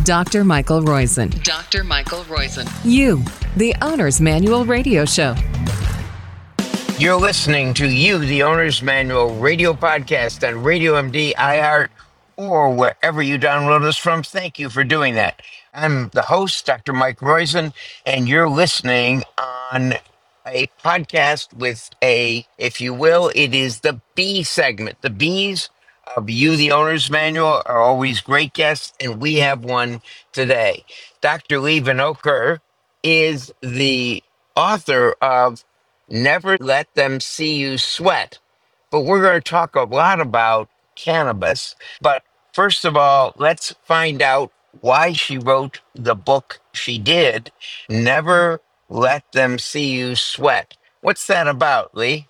Dr. Michael Roizen. Dr. Michael Roizen. You, the Owner's Manual Radio Show. You're listening to You, the Owner's Manual radio podcast on Radio MD, iHeart, or wherever you download us from. Thank you for doing that. I'm the host, Dr. Mike Roizen, and you're listening on a podcast with if you will, it is the B segment. The B's of You, the Owner's Manual are always great guests, and we have one today. Dr. Lee Vinokur is the author of Never Let Them See You Sweat. But we're going to talk a lot about cannabis. But first of all, let's find out why she wrote the book she did, Never Let Them See You Sweat. What's that about, Lee?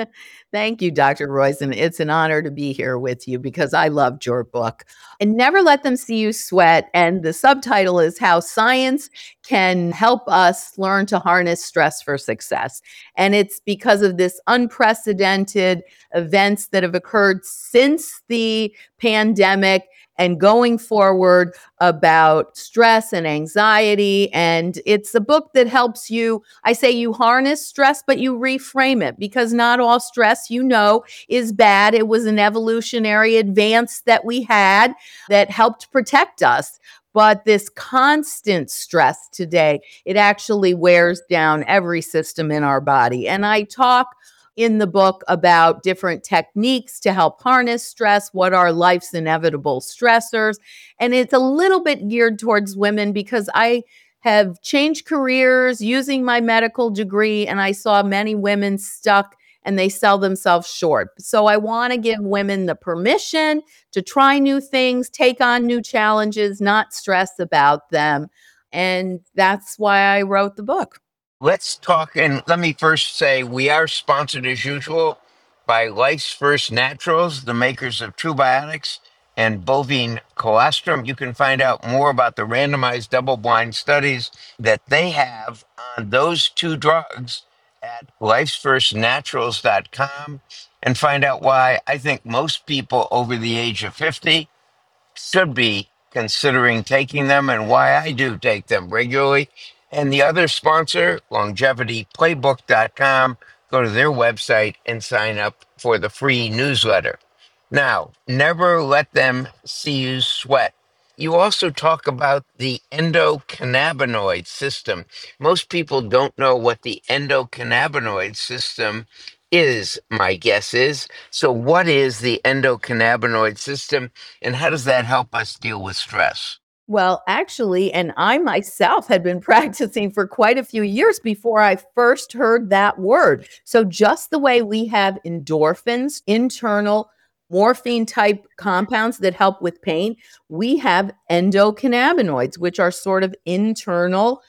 Thank you, Dr. Roizen. It's an honor to be here with you because I loved your book. And Never Let Them See You Sweat. And the subtitle is How Science Can Help Us Learn to Harness Stress for Success. And it's because of this unprecedented events that have occurred since the pandemic and going forward about stress and anxiety. And it's a book that helps you, I say you harness stress, but you reframe it, because not all stress, is bad. It was an evolutionary advance that we had that helped protect us. But this constant stress today, it actually wears down every system in our body. And I talk in the book about different techniques to help harness stress, what are life's inevitable stressors. And it's a little bit geared towards women because I have changed careers using my medical degree, and I saw many women stuck and they sell themselves short. So I want to give women the permission to try new things, take on new challenges, not stress about them. And that's why I wrote the book. Let's talk, and let me first say we are sponsored as usual by Life's First Naturals, the makers of True Biotics and bovine colostrum. You can find out more about the randomized double-blind studies that they have on those two drugs at lifesfirstnaturals.com and find out why I think most people over the age of 50 should be considering taking them and why I do take them regularly. And the other sponsor, longevityplaybook.com, go to their website and sign up for the free newsletter. Now, Never Let Them See You Sweat. You also talk about the endocannabinoid system. Most people don't know what the endocannabinoid system is, my guess is. So what is the endocannabinoid system, and how does that help us deal with stress? Well, actually, and I myself had been practicing for quite a few years before I first heard that word. So just the way we have endorphins, internal morphine type compounds that help with pain, we have endocannabinoids, which are sort of internal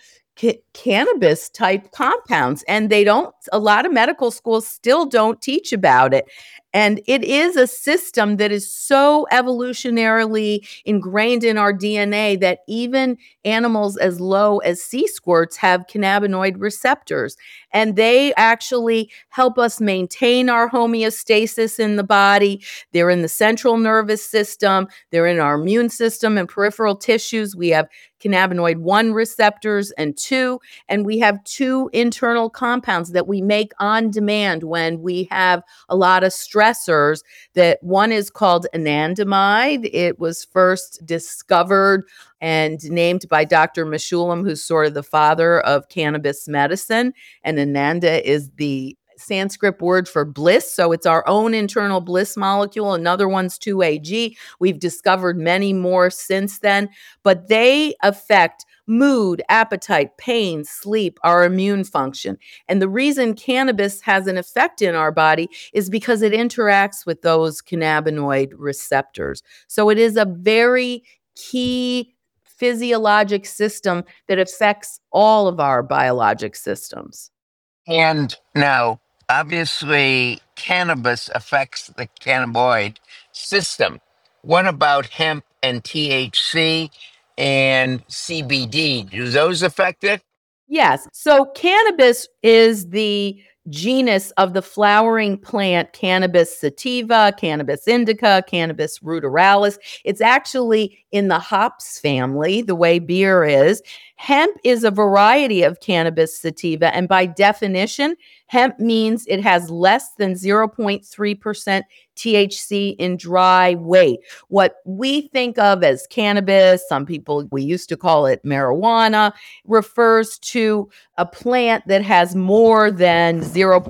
cannabis type compounds. And a lot of medical schools still don't teach about it. And it is a system that is so evolutionarily ingrained in our DNA that even animals as low as sea squirts have cannabinoid receptors. And they actually help us maintain our homeostasis in the body. They're in the central nervous system. They're in our immune system and peripheral tissues. We have cannabinoid 1 receptors and 2, and we have 2 internal compounds that we make on demand when we have a lot of stressors. That one is called anandamide. It was first discovered and named by Dr. Meshulam, who's sort of the father of cannabis medicine. And ananda is the Sanskrit word for bliss. So it's our own internal bliss molecule. Another one's 2-AG. We've discovered many more since then, but they affect mood, appetite, pain, sleep, our immune function. And the reason cannabis has an effect in our body is because it interacts with those cannabinoid receptors. So it is a very key physiologic system that affects all of our biologic systems. And now, obviously, cannabis affects the cannabinoid system. What about hemp and THC and CBD? Do those affect it? Yes. So cannabis is the genus of the flowering plant Cannabis sativa, Cannabis indica, Cannabis ruderalis. It's actually in the hops family, the way beer is. Hemp is a variety of Cannabis sativa, and by definition, hemp means it has less than 0.3% THC in dry weight. What we think of as cannabis, some people, we used to call it marijuana, refers to a plant that has more than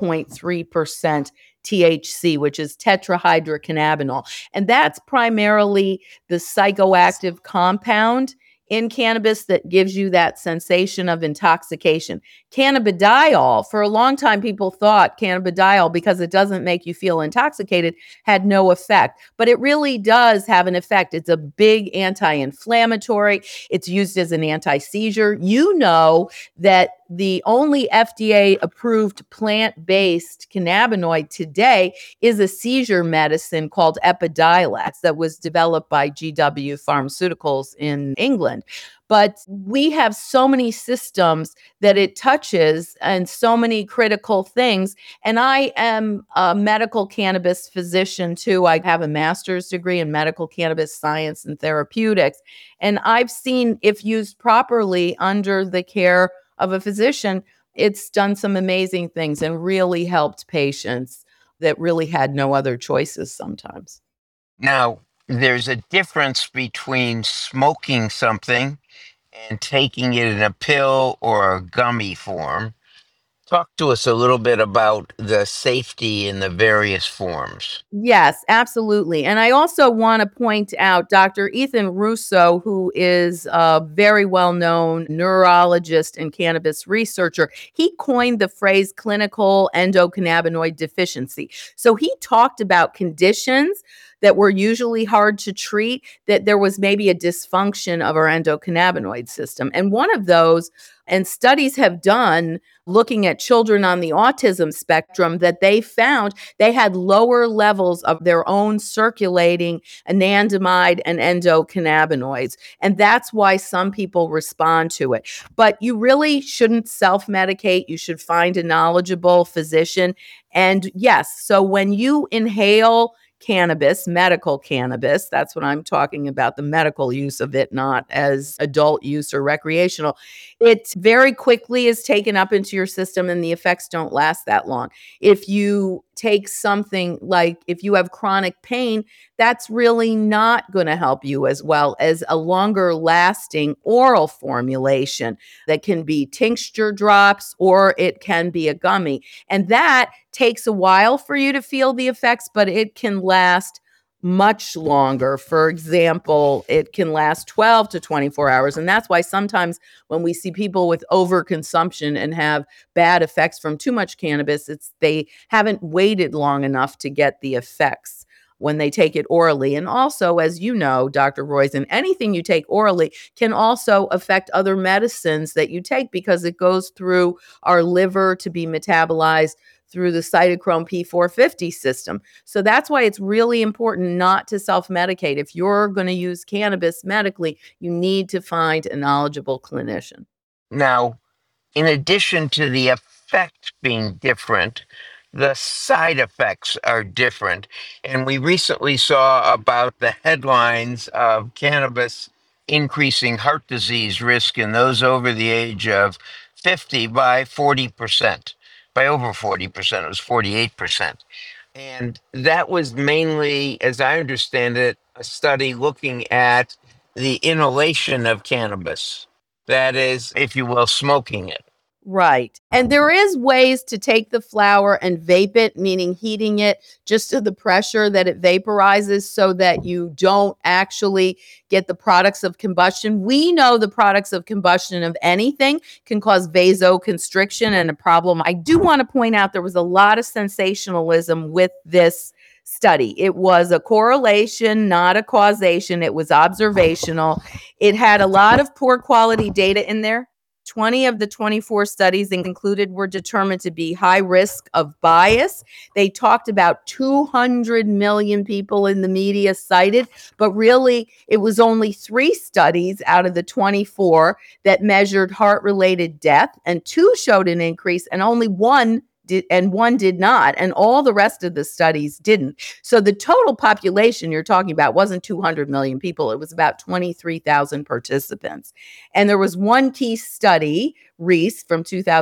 0.3% THC, which is tetrahydrocannabinol. And that's primarily the psychoactive compound in cannabis that gives you that sensation of intoxication. Cannabidiol, for a long time, people thought cannabidiol, because it doesn't make you feel intoxicated, had no effect. But it really does have an effect. It's a big anti-inflammatory. It's used as an anti-seizure. You know that the only FDA-approved plant-based cannabinoid today is a seizure medicine called Epidiolex that was developed by GW Pharmaceuticals in England. But we have so many systems that it touches and so many critical things. And I am a medical cannabis physician too. I have a master's degree in medical cannabis science and therapeutics. And I've seen, if used properly under the care of a physician, it's done some amazing things and really helped patients that really had no other choices sometimes. Now, there's a difference between smoking something and taking it in a pill or a gummy form. Talk to us a little bit about the safety in the various forms. Yes, absolutely. And I also want to point out Dr. Ethan Russo, who is a very well-known neurologist and cannabis researcher. He coined the phrase clinical endocannabinoid deficiency. So he talked about conditions that were usually hard to treat, that there was maybe a dysfunction of our endocannabinoid system. And one of those, and studies have done looking at children on the autism spectrum, that they found they had lower levels of their own circulating anandamide and endocannabinoids. And that's why some people respond to it. But you really shouldn't self-medicate. You should find a knowledgeable physician. And yes, so when you inhale cannabis, medical cannabis, that's what I'm talking about, the medical use of it, not as adult use or recreational. It very quickly is taken up into your system and the effects don't last that long. If you take something like, if you have chronic pain, that's really not going to help you as well as a longer lasting oral formulation that can be tincture drops or it can be a gummy. And that takes a while for you to feel the effects, but it can last much longer. For example, it can last 12 to 24 hours. And that's why sometimes when we see people with overconsumption and have bad effects from too much cannabis, it's they haven't waited long enough to get the effects when they take it orally. And also, as you know, Dr. Roizen, anything you take orally can also affect other medicines that you take because it goes through our liver to be metabolized through the cytochrome P450 system. So that's why it's really important not to self-medicate. If you're going to use cannabis medically, you need to find a knowledgeable clinician. Now, in addition to the effect being different, the side effects are different. And we recently saw about the headlines of cannabis increasing heart disease risk in those over the age of 50 by 40%, by over 40%. It was 48%. And that was mainly, as I understand it, a study looking at the inhalation of cannabis. That is, if you will, smoking it. Right. And there is ways to take the flower and vape it, meaning heating it just to the pressure that it vaporizes so that you don't actually get the products of combustion. We know the products of combustion of anything can cause vasoconstriction and a problem. I do want to point out there was a lot of sensationalism with this study. It was a correlation, not a causation. It was observational. It had a lot of poor quality data in there. 20 of the 24 studies included were determined to be high risk of bias. They talked about 200 million people in the media cited, but really it was only 3 studies out of the 24 that measured heart-related death, and 2 showed an increase, and only 1 did and one did not, and all the rest of the studies didn't. So the total population you're talking about wasn't 200 million people. It was about 23,000 participants. And there was one key study, Reese from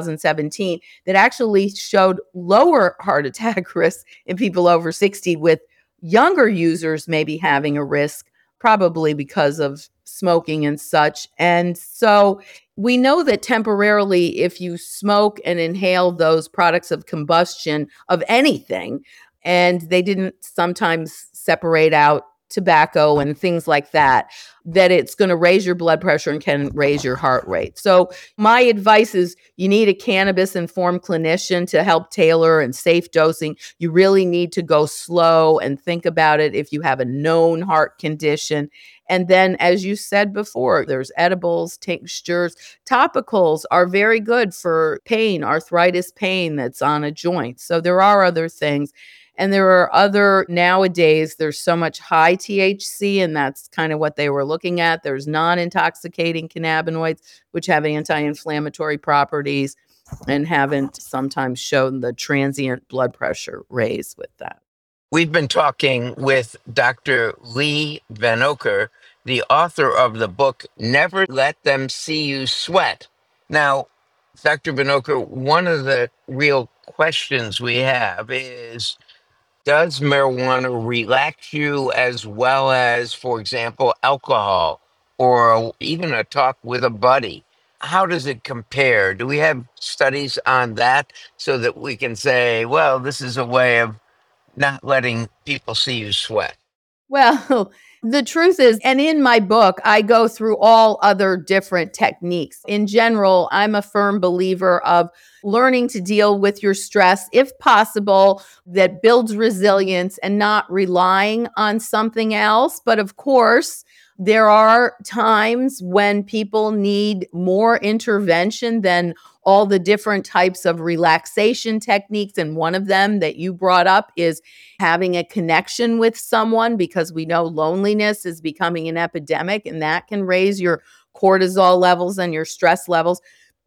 2017, that actually showed lower heart attack risk in people over 60, with younger users maybe having a risk, probably because of smoking and such. And so we know that temporarily, if you smoke and inhale those products of combustion of anything, and they didn't sometimes separate out tobacco and things like that, that it's going to raise your blood pressure and can raise your heart rate. So my advice is you need a cannabis informed clinician to help tailor and safe dosing. You really need to go slow and think about it if you have a known heart condition. And then, as you said before, there's edibles, tinctures, topicals are very good for pain, arthritis pain that's on a joint. So there are other things. And there are other, nowadays, there's so much high THC, and that's kind of what they were looking at. There's non-intoxicating cannabinoids, which have anti-inflammatory properties and haven't sometimes shown the transient blood pressure raise with that. We've been talking with Dr. Lee Vanoker, the author of the book, Never Let Them See You Sweat. Now, Dr. Vanoker, one of the real questions we have is, does marijuana relax you as well as, for example, alcohol or even a talk with a buddy? How does it compare? Do we have studies on that so that we can say, well, this is a way of not letting people see you sweat? Well, the truth is, and in my book, I go through all other different techniques. In general, I'm a firm believer of learning to deal with your stress, if possible, that builds resilience and not relying on something else. But of course, there are times when people need more intervention than all the different types of relaxation techniques. And one of them that you brought up is having a connection with someone, because we know loneliness is becoming an epidemic, and that can raise your cortisol levels and your stress levels.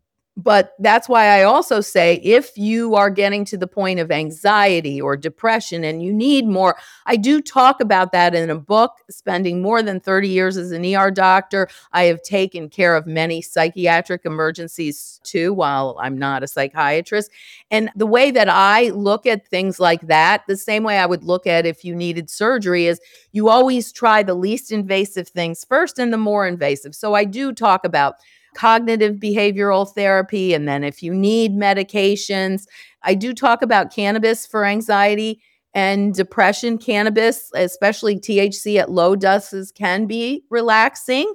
But that's why I also say, if you are getting to the point of anxiety or depression and you need more, I do talk about that in a book. Spending more than 30 years as an ER doctor, I have taken care of many psychiatric emergencies too, while I'm not a psychiatrist. And the way that I look at things like that, the same way I would look at if you needed surgery, is you always try the least invasive things first and the more invasive. So I do talk about cognitive behavioral therapy. And then if you need medications, I do talk about cannabis for anxiety and depression. Cannabis, especially THC at low doses, can be relaxing,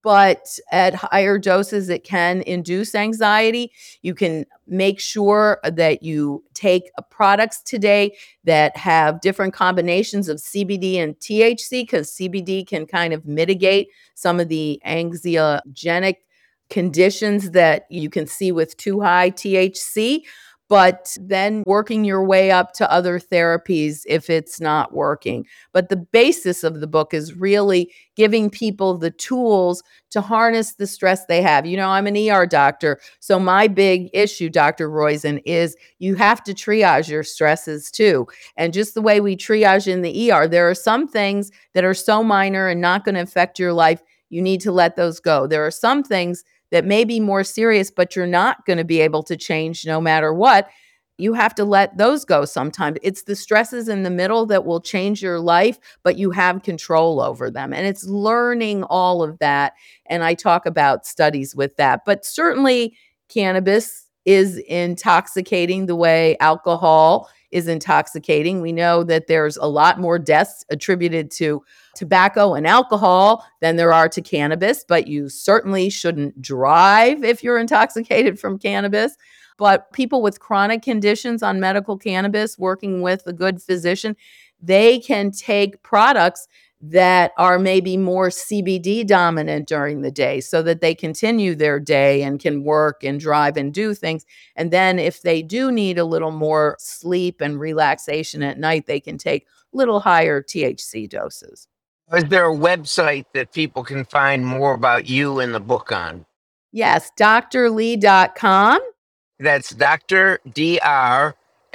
but at higher doses, it can induce anxiety. You can make sure that you take products today that have different combinations of CBD and THC, because CBD can kind of mitigate some of the anxiogenic conditions that you can see with too high THC, but then working your way up to other therapies if it's not working. But the basis of the book is really giving people the tools to harness the stress they have. You know, I'm an ER doctor, so my big issue, Dr. Roizen, is you have to triage your stresses too. And just the way we triage in the ER, there are some things that are so minor and not going to affect your life, you need to let those go. There are some things that may be more serious, but you're not going to be able to change no matter what. You have to let those go sometimes. It's the stresses in the middle that will change your life, but you have control over them. And it's learning all of that. And I talk about studies with that. But certainly cannabis is intoxicating the way alcohol is intoxicating. We know that there's a lot more deaths attributed to tobacco and alcohol than there are to cannabis, but you certainly shouldn't drive if you're intoxicated from cannabis. But people with chronic conditions on medical cannabis, working with a good physician, they can take products that are maybe more CBD dominant during the day so that they continue their day and can work and drive and do things. And then if they do need a little more sleep and relaxation at night, they can take little higher THC doses. Is there a website that people can find more about you and the book on? Yes, drlee.com. That's Dr. Dr.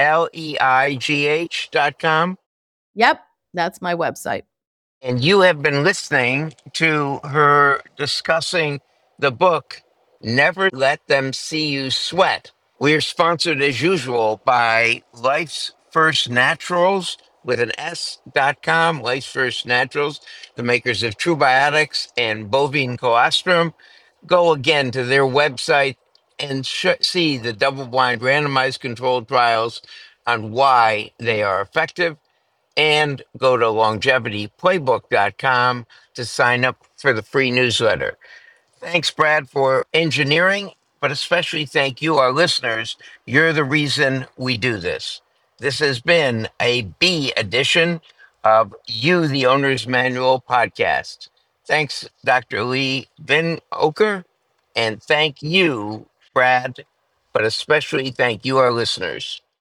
leigh.com. Yep, that's my website. And you have been listening to her discussing the book, Never Let Them See You Sweat. We are sponsored as usual by Life's First Naturals with an S.com, Life's First Naturals, the makers of Trubiotics and Bovine Colostrum. Go again to their website and see the double blind randomized controlled trials on why they are effective, and go to longevityplaybook.com to sign up for the free newsletter. Thanks, Brad, for engineering, but especially thank you, our listeners. You're the reason we do this. This has been a B edition of You, the Owner's Manual podcast. Thanks, Dr. Lee Van Oker, and thank you, Brad, but especially thank you, our listeners.